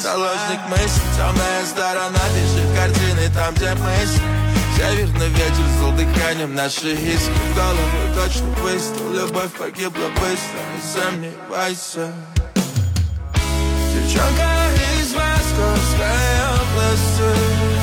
заложник мысли. Темная сторона пишет картины там, где мысли. Северный ветер зол дыханием наши иски. В голову точно выстрел, любовь погибла быстро, не сомневайся. Девчонка из Московской области.